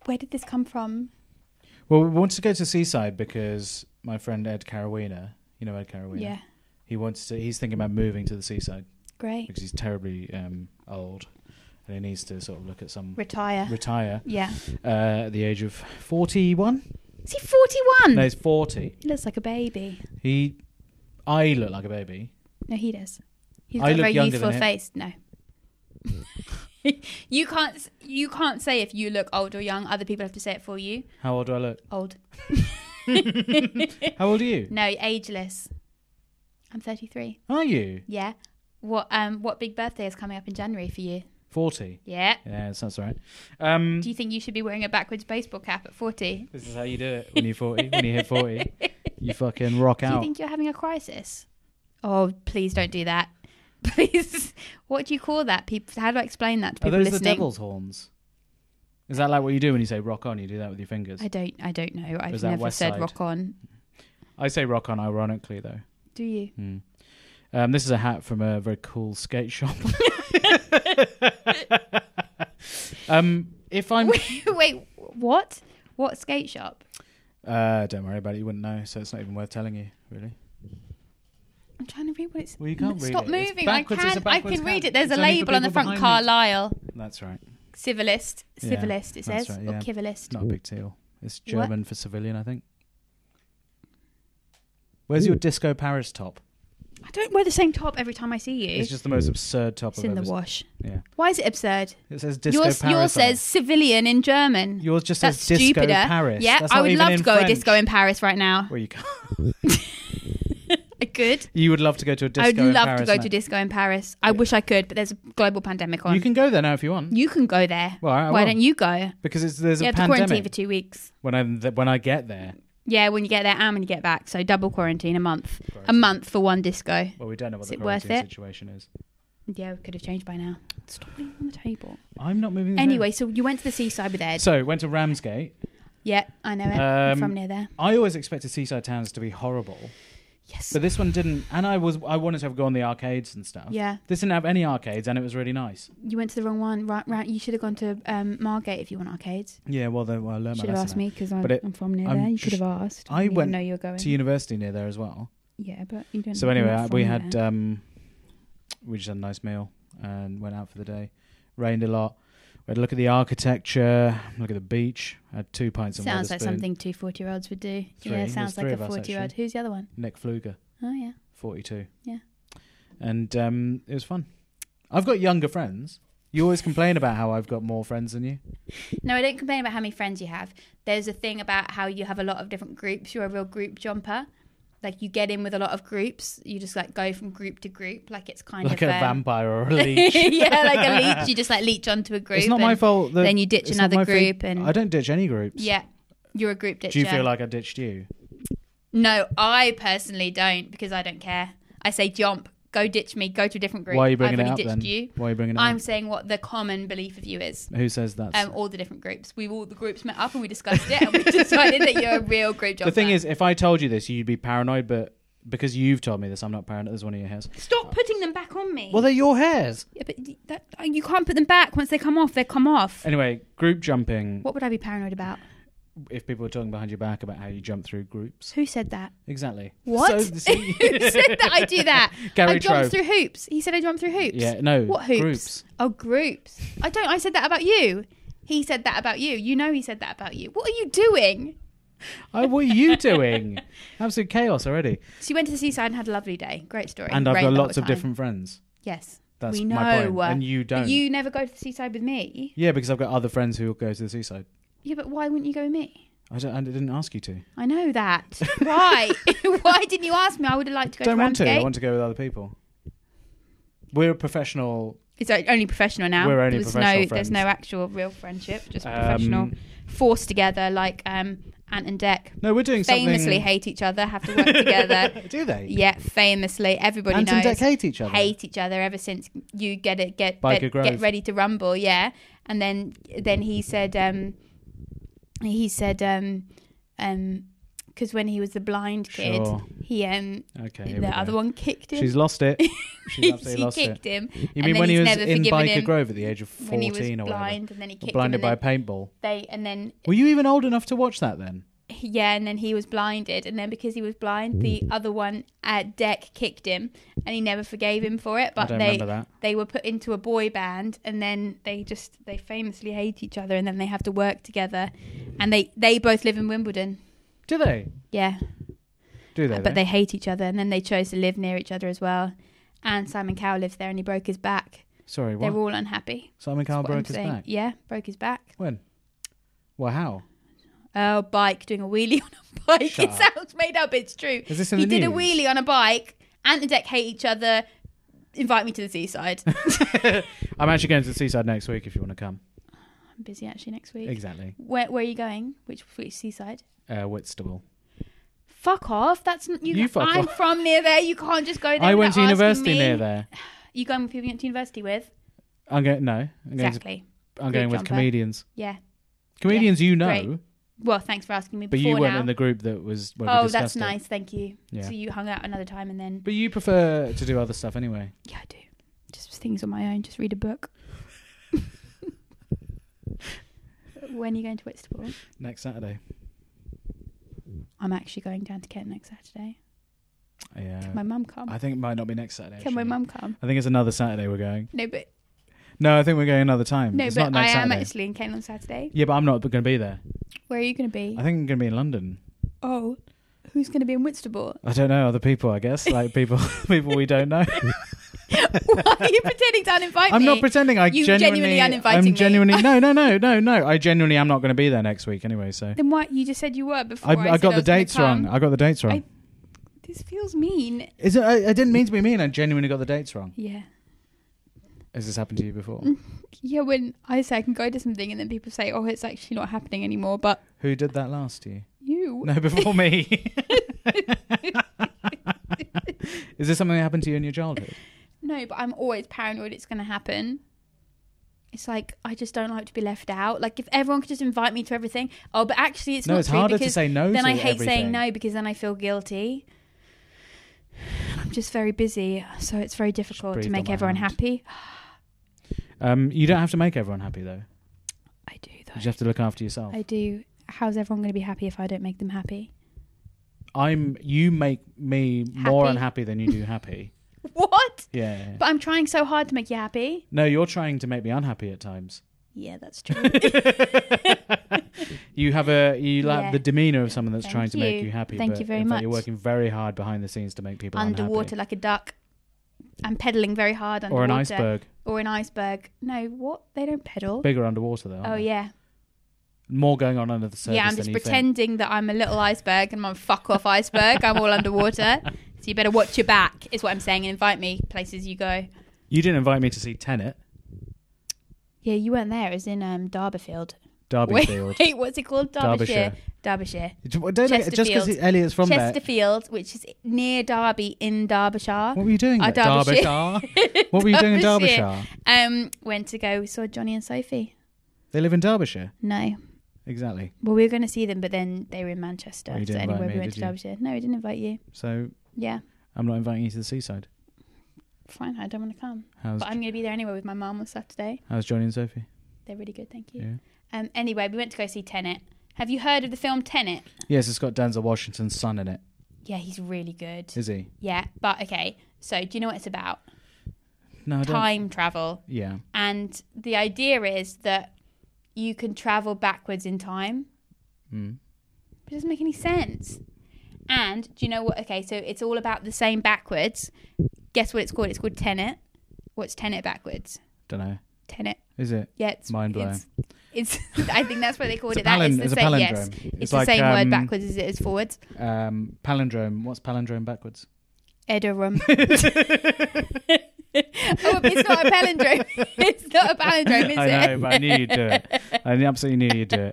Where did this come from? Well, we wanted to go to Seaside because my friend Ed Carawina, you know Ed Carawina? Yeah. He's thinking about moving to the Seaside. Great. Because he's terribly old and he needs to sort of look at some... Retire. Yeah. At the age of 41? Is he 41? No, he's 40. He looks like a baby. I look like a baby. No, he does. He's I got a look very younger youthful than him. face. No. You can't say if you look old or young. Other people have to say it for you. How old do I look? Old. How old are you? No, ageless. I'm 33. Are you? Yeah. What big birthday is coming up in January for you? 40. Yeah. Yeah, that sounds right. Do you think you should be wearing a backwards baseball cap at 40? This is how you do it when you're 40. When you hit 40, you fucking rock out. Do you think you're having a crisis? Oh, please don't do that. Please. What do you call that? People, how do I explain that to people Are those listening? the devil's horns? Is that like what you do when you say rock on? You do that with your fingers? I don't know. I've Is that never West said Side? rock on. I say rock on ironically, though. Do you? This is a hat from a very cool skate shop. If I'm... Wait, what? What skate shop? Don't worry about it. You wouldn't know, so it's not even worth telling you, really. I'm trying to read what it's... Well, you can't read Stop it. It's moving. backwards, it's a I backwards can read hat. it. There's It's a only for label on the people front. behind me. Carlisle. That's right. Civilist. Yeah, Civilist, it that's says. right, Or yeah. Civilist. Not a big deal. It's German for civilian, I think. Where's your Disco Paris top? I don't wear the same top every time I see you. It's just the most absurd top It's I've in ever the seen. wash. Yeah. Why is it absurd? It says Disco Paris. Yours on it. says civilian in German. Yours just That's says Disco stupider. Paris. Yeah, That's I not would even love in to go French. a disco in Paris right now. Well, you can't. I could. You would love to go to a disco I would in love Paris to go now. to disco in Paris. I wish I could, but there's a global pandemic on. You can go there now if you want. You can go there. Well, I Why will. don't you go? Because there's You a have to quarantine pandemic. for 2 weeks. When I get there. Yeah, when you get there and when you get back. So double quarantine, a month. A Quarantine. month for one disco. Well, we don't know what Is the it worth quarantine it? situation is. Yeah, we could have changed by now. Stop leaving on the table. I'm not moving. the Anyway, so you went to the seaside with Ed. table. So went to Ramsgate. Yeah, I know it. I'm from near there. I always expected seaside towns to be horrible, Yes. but this one didn't. And I wanted to go on the arcades and stuff. Yeah. This didn't have any arcades, and it was really nice. You went to the wrong one. Right. You should have gone to Margate if you want arcades. Yeah, well, I learned my Should have lesson asked me because I'm from near I'm there. You just- could have asked. I didn't even went know you were going. to university near there as well. Yeah, but you don't. So you're anyway, not we from had there. we just had a nice meal and went out for the day. Rained a lot. We had a look at the architecture, look at the beach. Had 2 pints of Sounds like Wetherspoon. something 2 40-year-olds would do. Three. Yeah, There's sounds like three a of us, 40-year-old. actually. Who's the other one? Nick Pfluger, Oh yeah. 42. Yeah. And it was fun. I've got younger friends. You always complain about how I've got more friends than you. No, I don't complain about how many friends you have. There's a thing about how you have a lot of different groups. You're a real group jumper. Like you get in with a lot of groups. You just like go from group to group. Like it's kind Like of a vampire or a leech. yeah, like a leech. You just like leech onto a group. It's not my and fault. Then you ditch it's not another my group. fault. And I don't ditch any groups. yeah, you're a group ditcher. Do you feel like I ditched you? No, I personally don't because I don't care. I say jump, go ditch me, go to a different group. Why are you bringing I've it already up ditched then? you. Why are you bringing it I'm up? saying what the common belief of you is. Who says that? All the different groups. All the groups met up and we discussed it and we decided that you're a real group jumper. The thing is, if I told you this, you'd be paranoid, but because you've told me this, I'm not paranoid. There's one of your hairs. Stop putting them back on me. Well, they're your hairs. Yeah, but you can't put them back. Once they come off, they come off. Anyway, group jumping. What would I be paranoid about? If people are talking behind your back about how you jump through groups. Who said that? Exactly. What? So, Who said that I do that? Gary I jump Trove. through hoops. He said I jump through hoops. Yeah, no. What hoops? Groups. Oh, groups. I don't. I said that about you. He said that about you. You know he said that about you. What are you doing? Oh, what are you doing? Absolute chaos already. So you went to the seaside and had a lovely day. Great story. And I've Rained got the whole lots of time. different friends. Yes. That's we know. my point. And you don't. But you never go to the seaside with me. Yeah, because I've got other friends who will go to the seaside. Yeah, but why wouldn't you go with me? I didn't ask you to. I know that. Why? Why didn't you ask me? I would have liked to go Don't to want to. I Ramsgate. want to go with other people. We're a professional. It's only professional now. We're only professional There's friends. no actual real friendship, just professional, forced together like Ant and Dec. No, we're doing Famously something. hate each other, have to work together. Do they? Yeah, famously, everybody Ant and knows. Dec hate each other. Hate each other ever since you get Biker Grove. ready to rumble. Yeah, and then he said because when he was the blind kid, Sure. he Okay. Here we the go. other one kicked him. She's lost it. She's absolutely he lost kicked it. him. You and mean then when he he's was never in forgiven Biker him Grove at the age of 14 when he was or whatever? blind, and then he kicked Blinded him. by a And paintball. then Were you even old enough to watch that then? and then he was blinded, and then because he was blind, the other one at Deck kicked him, and he never forgave him for it. I But don't remember that. they were put into a boy band, and then they famously hate each other, and then they have to work together, and they both live in Wimbledon. Do they? Yeah, Do they? but they hate each other, and then they chose to live near each other as well. And Simon Cowell lives there, and he broke his back. Sorry, They're what? all unhappy. Simon Cowell That's what I'm broke his saying. back? Yeah, broke his back. When? Well, how? Oh, bike, doing a wheelie on a bike. Shut It up. sounds made up. It's true. Is this in He the did a news? wheelie on a bike. Ant and Deck hate each other. Invite me to the seaside. I'm actually going to the seaside next week if you want to come. I'm busy actually next week. Exactly. Where are you going? Which seaside? Whitstable. Fuck off. That's You fuck I'm off. from near there. You can't just go there. I went to without asking university me. near there. You going with people you went to university with? I'm going. No, I'm going. Exactly. I'm going with jumper. comedians. Yeah. Comedians, you know, great. Well, thanks for asking me but before you weren't now. in the group that was. Where we Oh, discussed that's it. nice. Thank you. Yeah. So you hung out another time and then. But you prefer to do other stuff anyway. Yeah, I do. Just things on my own. Just read a book. When are you going to Whitstable? Next Saturday. I'm actually going down to Kent next Saturday. Yeah. Can my mum come? I think it might not be next Saturday. Can my actually. mum come? I think it's another Saturday we're going. No, but No, I think we're going another time. no, it's but not I next am Saturday. actually in Kent on Saturday. Yeah, but I'm not going to be there. Where are you going to be? I think I'm going to be in London. Oh, who's going to be in Whitstable? I don't know, other people, I guess. Like people we don't know. Why are you pretending to uninvite me? I'm not pretending. You genuinely uninviting me. I'm genuinely no. I genuinely am not going to be there next week anyway. So Then why? You just said you were before. I said got the was gonna dates wrong. come. I got the dates wrong. This feels mean. Is it? I didn't mean to be mean. I genuinely got the dates wrong. Yeah. Has this happened to you before? Yeah, when I say I can go to something and then people say, oh, it's actually not happening anymore, but Who did that last to you? you. No, before me. Is this something that happened to you in your childhood? No, but I'm always paranoid it's going to happen. It's like, I just don't like to be left out. Like, if everyone could just invite me to everything. Oh, but actually it's No, not it's true harder to because say no then to I hate everything. saying no because then I feel guilty. I'm just very busy, so it's very difficult to breathed make on my everyone hand. happy. You don't have to make everyone happy though. I do, You though. just have to look after yourself. I do. How's everyone going to be happy if I don't make them happy? You make me more Happy? unhappy than you do happy. What? Yeah. But I'm trying so hard to make you happy. No, you're trying to make me unhappy at times. Yeah, that's true. You have the Yeah. demeanour of someone that's Thank trying to make you. you happy. Thank but you very in fact, You're much. working very hard behind the scenes to make people Underwater unhappy. like a duck. I'm pedaling very hard Or underwater. an iceberg. Or an iceberg. No, what? They don't pedal. Bigger underwater though. aren't Oh, they? yeah. More going on under the surface. Yeah, I'm than just you think. pretending that I'm a little iceberg and I'm a fuck off iceberg. I'm all underwater. So you better watch your back, is what I'm saying, and invite me places you go. You didn't invite me to see Tenet, Yeah, you weren't there. It was in Derbyfield. Derbyfield. Wait, what's it called? Derbyshire. Derbyshire. Just because Chesterfield. Elliot's from there. Chesterfield, which is near Derby in Derbyshire. What were you doing? There? Derbyshire. Derbyshire. What were you doing in Derbyshire. Derbyshire? Went to go. We saw Johnny and Sophie. They live in Derbyshire. No. Exactly. Well, we were going to see them, but then they were in Manchester. Oh, you didn't so anyway, invite me, we went did to you? Derbyshire. No, we didn't invite you. So Yeah, I'm not inviting you to the seaside. fine. I don't want to come. How's But I'm going to be there anyway with my mum on Saturday. Johnny and Sophie? They're really good, thank you. Yeah. Anyway, we went to go see Tenet. Have you heard of the film Tenet? Yes, it's got Denzel Washington's son in it. Yeah, he's really good. Is he? Yeah, but okay. So, do you know what it's about? No, I don't. Time travel. Yeah. And the idea is that you can travel backwards in time. Mm. It doesn't make any sense. And do you know what? Okay, so it's all about the same backwards. Guess what it's called? It's called Tenet. What's Tenet backwards? Don't know. Tenet. Is it? Yeah, it's Mind blowing. It's I think that's what they called It's it. a That is it's the a same. palindrome. Yes, it's the like, same word backwards as it is forwards. Palindrome. What's palindrome backwards? Edorum. Oh, it's not a palindrome. It's not a palindrome, is it? I know, but I knew you'd do it. I absolutely knew you'd do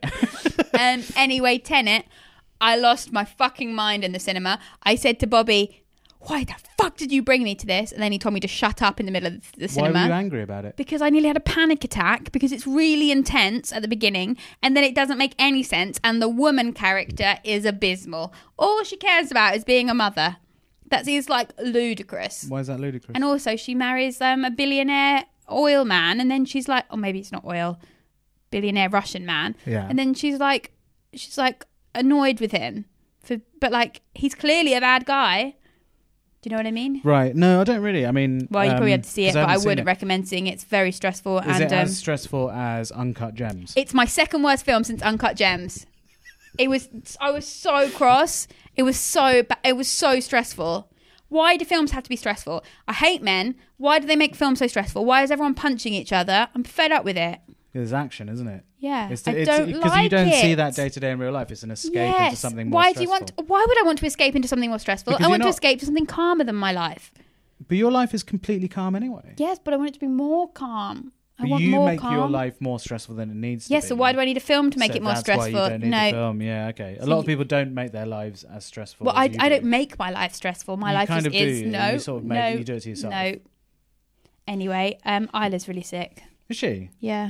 it. Anyway, Tenet, I lost my fucking mind in the cinema. I said to Bobby, why the fuck did you bring me to this? And then he told me to shut up in the middle of the Why cinema. were you angry about it? Because I nearly had a panic attack because it's really intense at the beginning and then it doesn't make any sense and the woman character is abysmal. All she cares about is being a mother. That is like ludicrous. Why is that ludicrous? And also she marries a billionaire oil man and then she's like, or maybe it's not oil, billionaire Russian man. Yeah. And then she's like annoyed with him. But like he's clearly a bad guy. Do you know what I mean? Right. No, I don't really. I mean... Well, you probably have to see it, but I wouldn't it. recommend seeing it. It's very stressful. Is and it as stressful as Uncut Gems? it's my second worst film since Uncut Gems. I was so cross. It was so stressful. Why do films have to be stressful? I hate men. Why do they make films so stressful? Why is everyone punching each other? I'm fed up with it. There's action, isn't it? Yeah, It's I don't because like you don't it. see that day to day in real life. It's an escape into something more Why stressful. Why would I want to escape into something more stressful? Because I want you're to not- escape to something calmer than my life. But your life is completely calm anyway. Yes, but I want it to be more calm. I But want you more make calm. your life more stressful than it needs to Yes, be. so why do I need a film to make So it more that's stressful? Why you don't need No. the film. Yeah, okay. A So lot of you- people don't make their lives as stressful. Well, as I you don't do. make my life stressful. My You life kind just of do. is You sort of make- you do it to yourself. No. Anyway, Isla's really sick. Is she? Yeah.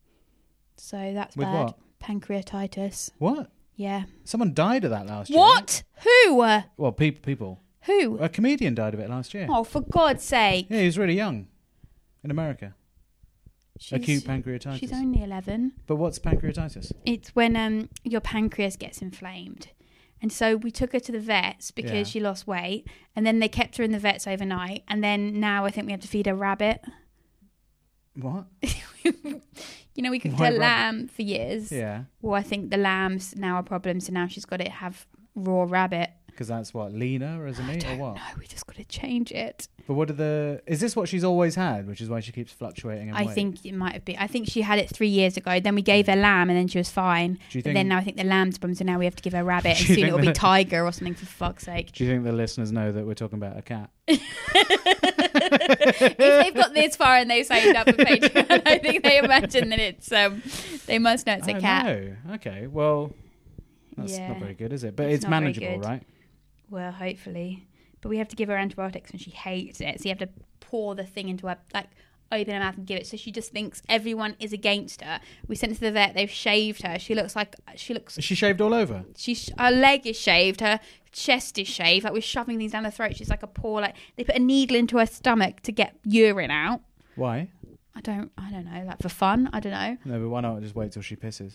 So that's With bad. what? Pancreatitis. What? Yeah. Someone died of that last year. What? Who? Well, people. Who? A comedian died of it last year. Oh, for God's sake. Yeah, he was really young. In America. Acute pancreatitis. She's only 11. But what's pancreatitis? It's when your pancreas gets inflamed. And so we took her to the vets because Yeah. she lost weight. And then they kept her in the vets overnight. And then now I think we have to feed her rabbit. What? You know, we cooked Why her rabbit? lamb for years. Yeah. Well, I think the lamb's now a problem. So now she's got to have raw rabbit. Because that's what, leaner as a meat or what? No, we just got to change it. But what are the... Is this what she's always had, which is why she keeps fluctuating in I weight? think it might have been. I think she had it 3 years ago. Then we gave her lamb and then she was fine. Do you But then think- now I think the lamb's problem. So now we have to give her rabbit. And Do you soon think it'll be that- tiger or something, for fuck's sake. Do you think the listeners know that we're talking about a cat? If they've got this far and they've signed up for Patreon, I think they imagine that it's they must know it's a cat. No. Okay, well, that's Yeah. not very good, is it? But It's it's not very manageable, good. right? Well, hopefully. But we have to give her antibiotics and she hates it. So you have to pour the thing into her, like open her mouth and give it. So she just thinks everyone is against her. We sent her to the vet. They've shaved her. She looks. Is she shaved all over? Her leg is shaved. Her chest is shaved. Like we're shoving things down her throat. She's like a poor. Like they put a needle into her stomach to get urine out. Why? I don't know. Like for fun. I don't know. No, but why not just wait till she pisses?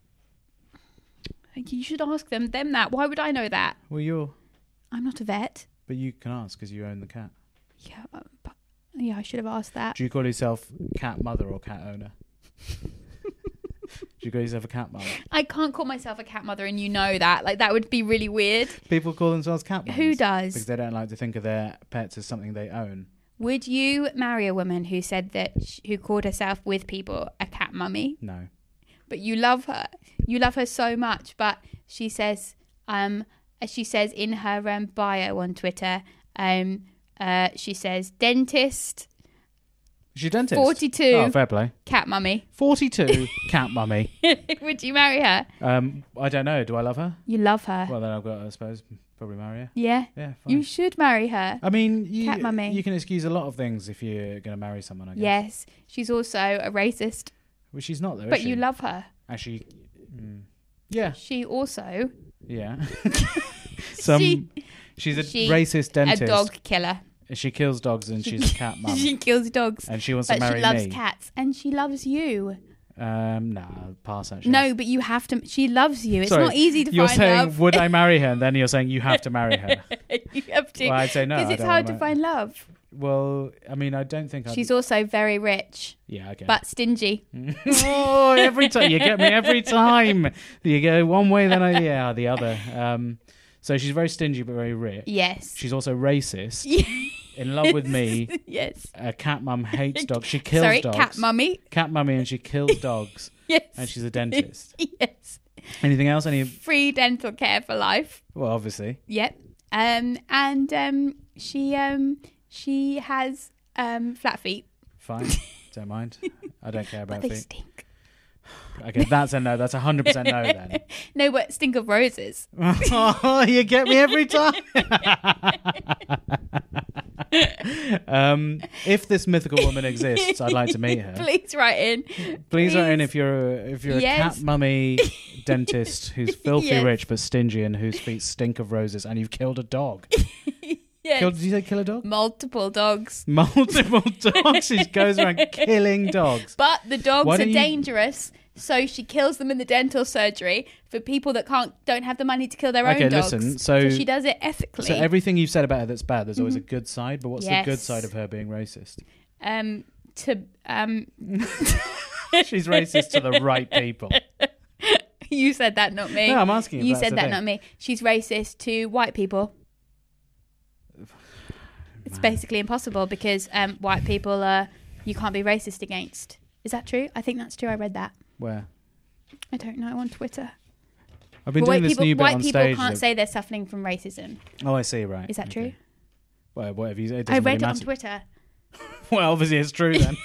You should ask them that. Why would I know that? Well, I'm not a vet. but you can ask because you own the cat. Yeah, but I should have asked that. Do you call yourself cat mother or cat owner? Do you call yourself a cat mother? I can't call myself a cat mother, and you know that. Like that would be really weird. People call themselves cat mums. Who does? Because they don't like to think of their pets as something they own. Would you marry a woman who said that who called herself with people a cat mummy? No. But you love her. You love her so much. But she says, as she says in her bio on Twitter, she says dentist, Is she a dentist? 42, Oh, fair play. cat mummy. 42, cat mummy. Would you marry her? I don't know. Do I love her? You love her. Well, then I've got, I suppose, probably marry her. Yeah. Yeah, fine. You should marry her. I mean, Cat mummy. you can excuse a lot of things if you're going to marry someone, I guess. Yes. She's also a racist. Well, she's not, though, But is she? you love her. Actually, yeah. She also Yeah. She's a She- racist dentist. a dog killer. She kills dogs and she's a cat mum. She kills dogs. And she wants But to marry she loves me. cats and she loves you. Nah, pass actually. No, but you have to. She loves you. It's Sorry, not easy to You're find saying, love. would I marry her? And then you're saying you have to marry her. You have to. Well, I'd say no. Because I it's don't hard wanna to find love. Well, I mean, I don't think I'd... She's also very rich, Yeah, okay. but stingy. Oh, every time. You get me every time. You go one way, then the other. So she's very stingy but very rich. Yes. She's also racist. In love with me. Yes. A cat mum hates dogs. She kills Sorry, dogs. cat mummy. Cat mummy, and she kills dogs. Yes. And she's a dentist. Yes. Anything else? Free dental care for life. Well, obviously. Yep. She has flat feet. Fine. Don't mind. I don't care about But they feet. stink. Okay, that's a no. That's 100% no then. No, but stink of roses. Oh, you get me every time. If this mythical woman exists, I'd like to meet her. Please write in. Please write in if you're a cat mummy dentist who's filthy Yes. rich but stingy and whose feet stink of roses, and you've killed a dog. Yes. Did you say kill a dog? Multiple dogs. Multiple dogs. She goes around killing dogs. But the dogs Why are don't you- dangerous, so she kills them in the dental surgery for people that don't have the money to kill their own dogs. Listen. So she does it ethically. So everything you've said about her that's bad, there's always a good side. But what's the good Yes. side of her being racist? She's racist to the right people. You said that, not me. No, I'm asking if You that's said the that, thing. not me. She's racist to white people. It's basically impossible because white people you can't be racist against. Is that true? I think that's true. I read that. Where? I don't know, on Twitter. I've been But doing this new bit white on people stage. can't say they're suffering from racism. Oh, I see. Right. Is that true? Well, whatever you say. I read it on Twitter. Well, obviously it's true then.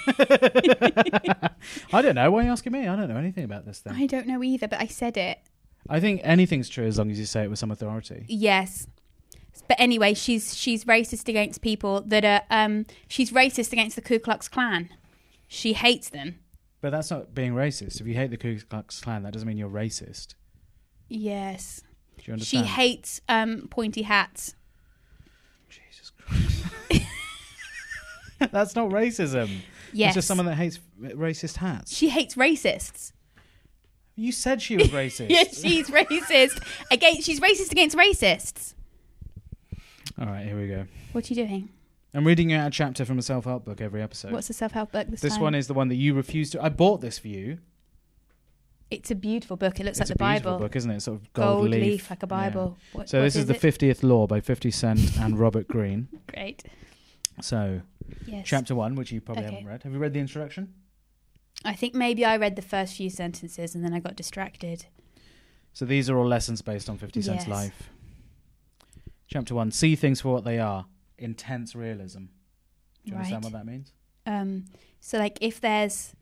I don't know. Why are you asking me? I don't know anything about this thing. I don't know either, but I said it. I think anything's true as long as you say it with some authority. Yes. But anyway, she's racist against people that are... she's racist against the Ku Klux Klan. She hates them. But that's not being racist. If you hate the Ku Klux Klan, that doesn't mean you're racist. Yes. Do you understand? She hates pointy hats. Jesus Christ. That's not racism. Yes. It's just someone that hates racist hats. She hates racists. You said she was racist. Yes, she's racist. She's racist against racists. All right, here we go. What are you doing? I'm reading you out a chapter from a self-help book every episode. What's the self-help book this This time? one is the one that you refused to... I bought this for you. It's a beautiful book. It looks It's like the a beautiful Bible. book, isn't it? Sort of Gold leaf. leaf, like a Bible. Yeah. So this is the 50th Law by 50 Cent and Robert Greene. Great. So, Yes. chapter 1, which you probably Okay. haven't read. Have you read the introduction? I think maybe I read the first few sentences and then I got distracted. So these are all lessons based on 50 Cent's Yes. life. Chapter 1, see things for what they are. Intense realism. Do you understand Right. what that means? So like if there's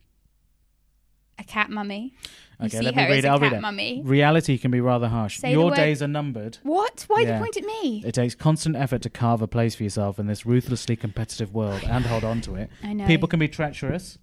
a cat mummy, you Okay, see let her me read as it. a I'll read cat it. mummy. Reality can be rather harsh. Say the Your word. days are numbered. What? Why do Yeah. you point at me? It takes constant effort to carve a place for yourself in this ruthlessly competitive world and hold on to it. I know. People can be treacherous.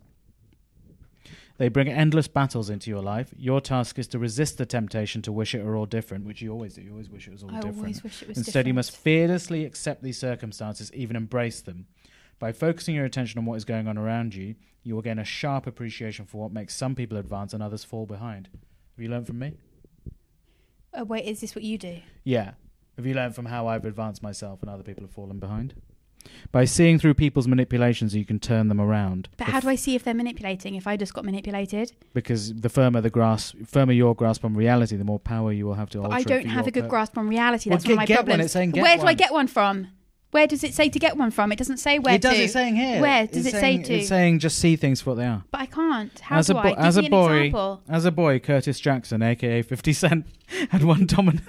They bring endless battles into your life. Your task is to resist the temptation to wish it were all different, which you always do. You always wish it was all I different. always wish it was Instead, you different. must fearlessly accept these circumstances, even embrace them. By focusing your attention on what is going on around you, you will gain a sharp appreciation for what makes some people advance and others fall behind. Have you learned from me? Oh, wait, is this what you do? Yeah. Have you learned from how I've advanced myself and other people have fallen behind? By seeing through people's manipulations, you can turn them around. But how do I see if they're manipulating? If I just got manipulated? Because the firmer your grasp on reality, the more power you will have to alter But I it don't for have your a good pur- grasp on reality. Well, That's one of my get one. problems. It's saying get Where do I one. get one from? Where does it say to get one from? It doesn't say where It does. to. It's saying here. Where does It's it saying- say to? It's saying just see things for what they are. But I can't. How As do a I? bo- Give as me a an boy- example. As a boy, Curtis Jackson, aka 50 Cent, had one dominant.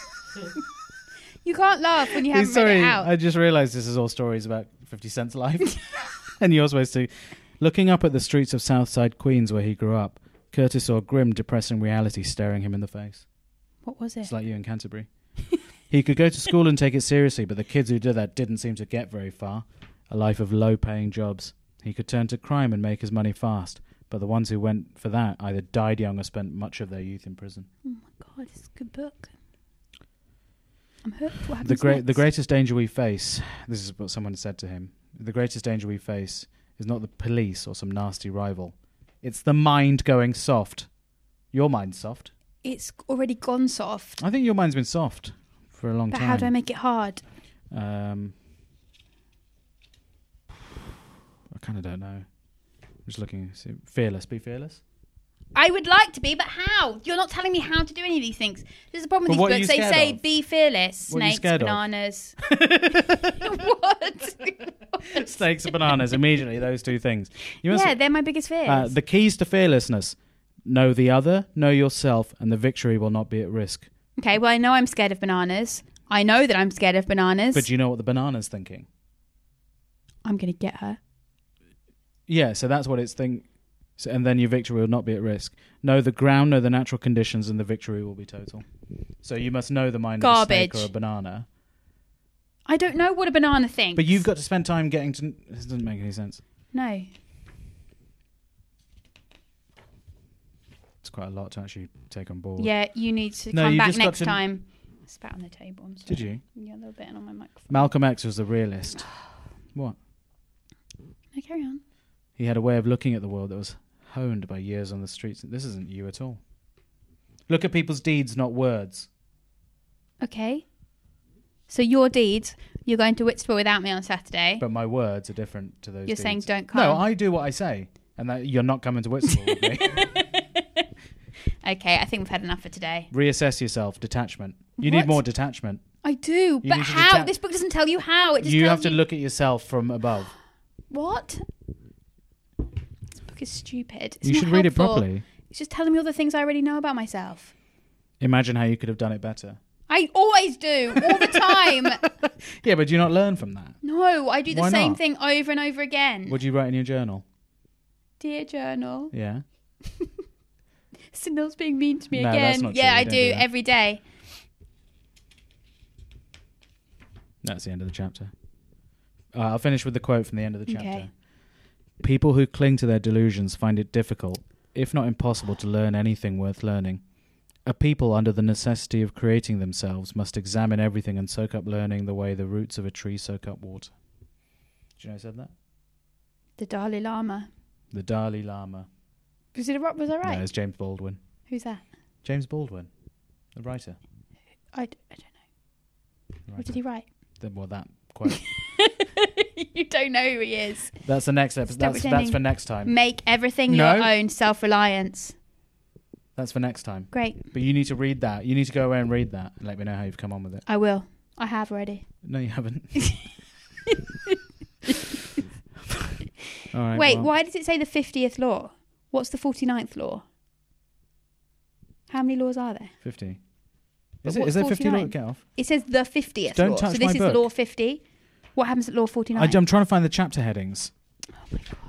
You can't laugh when you haven't Sorry, read it out. I just realised this is all stories about 50 Cent's life, and you're supposed to. Looking up at the streets of Southside Queens where he grew up, Curtis saw grim, depressing reality staring him in the face. What was it? It's like you in Canterbury. He could go to school and take it seriously, but the kids who did that didn't seem to get very far. A life of low-paying jobs. He could turn to crime and make his money fast, but the ones who went for that either died young or spent much of their youth in prison. Oh my god, this is a good book. I'm hooked. What happens The next? greatest danger we face, this is what someone said to him, the greatest danger we face is not the police or some nasty rival. It's the mind going soft. Your mind's soft. It's already gone soft. I think your mind's been soft for a long But time. how do I make it hard? I kind of don't know. I'm just looking. Fearless. Be fearless. I would like to be, but how? You're not telling me how to do any of these things. There's a problem with But what are these books. you They scared say of? be fearless. What are you Snakes, scared of? bananas. What? Snakes and bananas. Immediately, those two things. You must, Yeah, they're my biggest fears. the keys to fearlessness: know the other, know yourself, and the victory will not be at risk. Okay, well, I know I'm scared of bananas. I know that I'm scared of bananas. But do you know what the banana's thinking? I'm going to get her. Yeah, so that's what it's thinking. So, and then your victory will not be at risk. Know the ground, know the natural conditions, and the victory will be total. So you must know the mind of a snake or a banana. I don't know what a banana thinks. But you've got to spend time getting to... This doesn't make any sense. No. It's quite a lot to actually take on board. Yeah, you need to come back next time. I spat on the table. I'm sorry. Did you? Yeah, a little bit on my microphone. Malcolm X was the realist. What? No, carry on. He had a way of looking at the world that was honed by years on the streets. This isn't you at all. Look at people's deeds, not words. Okay. So your deeds, you're going to Whitstable without me on Saturday. But my words are different to those You're deeds. saying don't come. No, I do what I say. And that you're not coming to Whitstable with me. Okay, I think we've had enough for today. Reassess yourself. Detachment. You What? need more detachment. I do, but need to how? This book doesn't tell you how. It just You tells have to look at yourself from above. What? This book is stupid. It's You not should read it helpful. properly. It's just telling me all the things I already know about myself. Imagine how you could have done it better. I always do, all the time. Yeah, but do you not learn from that? No, I do the Why same not? thing over and over again. What do you write in your journal? Dear journal. Yeah. Signal's being mean to me No, again. that's not true. Yeah, You I don't do do that. every day. That's the end of the chapter. I'll finish with the quote from the end of the chapter. Okay. People who cling to their delusions find it difficult, if not impossible, to learn anything worth learning. A people under the necessity of creating themselves must examine everything and soak up learning the way the roots of a tree soak up water. Do you know who said that? The Dalai Lama. The Dalai Lama. Was I right? No, it's James Baldwin. Who's that? James Baldwin, the writer. I don't know. The What writer. did he write? That quote. You don't know who he is. That's the next episode. Stop That's pretending. for next time. Make everything No. your own. Self-reliance. That's for next time. Great. But you need to read that. You need to go away and read that and let me know how you've come on with it. I will. I have already. No, you haven't. All right. Wait, well, why does it say the 50th law? What's the 49th law? How many laws are there? 50. But Is it? what's Is there 50 law? 49? Get off. It says the 50th Don't law. touch So this my is book. law 50. What happens at law 49? I'm trying to find the chapter headings. Oh my God.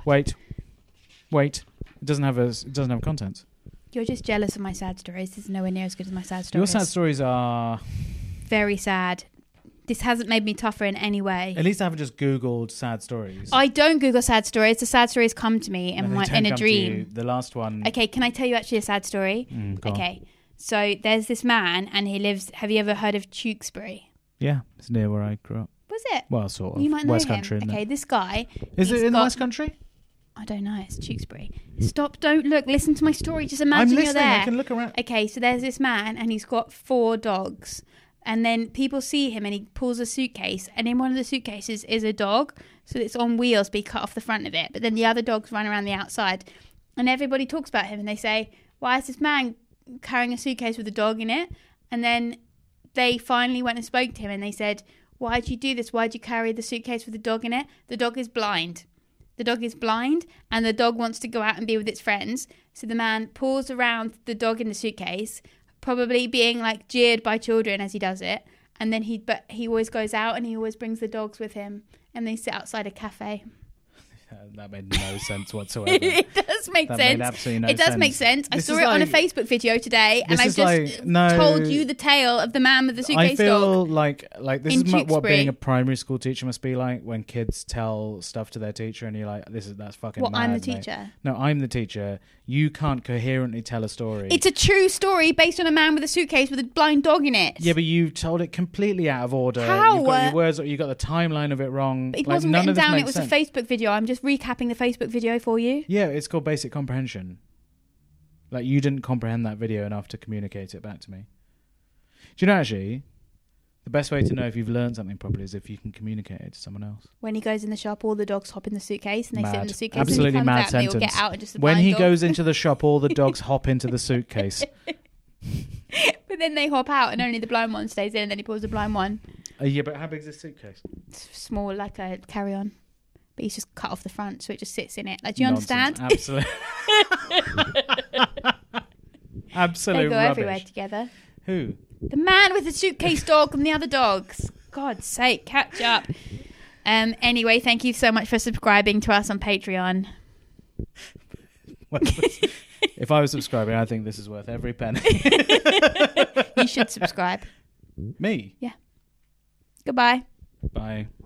Wait. It doesn't have contents. You're just jealous of my sad stories. This is nowhere near as good as my sad stories. Your sad stories are. Very sad. This hasn't made me tougher in any way. At least I haven't just Googled sad stories. I don't Google sad stories. The sad stories come to me No, they don't in a come to dream. you. The last one. Okay, can I tell you actually a sad story? Go on. Okay, so there's this man and he lives... Have you ever heard of Tewkesbury? Yeah, it's near where I grew up. Was it? Well, sort of. You might know West him. Country. Isn't Okay, it? this guy... Is he's it in the got- West Country? I don't know, it's Tewkesbury. Stop, don't look, listen to my story. Just I'm imagine you're listening. there. I can look around. Okay, so there's this man and he's got 4 dogs. And then people see him and he pulls a suitcase. And in one of the suitcases is a dog. So it's on wheels, but he cut off the front of it. But then the other dogs run around the outside. And everybody talks about him and they say, why is this man carrying a suitcase with a dog in it? And then they finally went and spoke to him and they said, why'd you do this? Why'd you carry the suitcase with a dog in it? The dog is blind. The dog is blind and the dog wants to go out and be with its friends. So the man pulls around the dog in the suitcase, probably being like jeered by children as he does it. And then he always goes out and he always brings the dogs with him and they sit outside a cafe. That made no sense whatsoever. It does make That sense. made absolutely no It does sense. make sense. I This saw is it on a like- Facebook video today and This I've is just like- no. told you the tale of the man with the I suitcase feel dog. like this in is what Tewkesbury. being a primary school teacher must be like when kids tell stuff to their teacher and you're like, that's fucking What, mad, I'm the mate. teacher? No, I'm the teacher. You can't coherently tell a story. It's a true story based on a man with a suitcase with a blind dog in it. Yeah, but you told it completely out of order. How? You've got your words, you got the timeline of it wrong. It Like, wasn't none written of this down. It makes was sense. a Facebook video. I'm just recapping the Facebook video for you. Yeah, it's called basic comprehension. Like, you didn't comprehend that video enough to communicate it back to me. Do you know, actually, the best way to know if you've learned something properly is if you can communicate it to someone else. When he goes in the shop, all the dogs hop in the suitcase and they sit in Mad. the suitcase. Absolutely and he comes mad out and they all sentence. get out and just a When blind he dog. goes into the shop, all the dogs hop into the suitcase. But then they hop out and only the blind one stays in and then he pulls the blind one. Yeah, but how big is this suitcase? It's small, like a carry-on. But he's just cut off the front so it just sits in it. Like, do you Nonsense. understand? Absolute They go rubbish. everywhere together. Who? The man with the suitcase dog and the other dogs. God's sake, catch up. Anyway, thank you so much for subscribing to us on Patreon. If I was subscribing, I think this is worth every penny. You should subscribe. Me? Goodbye. Bye.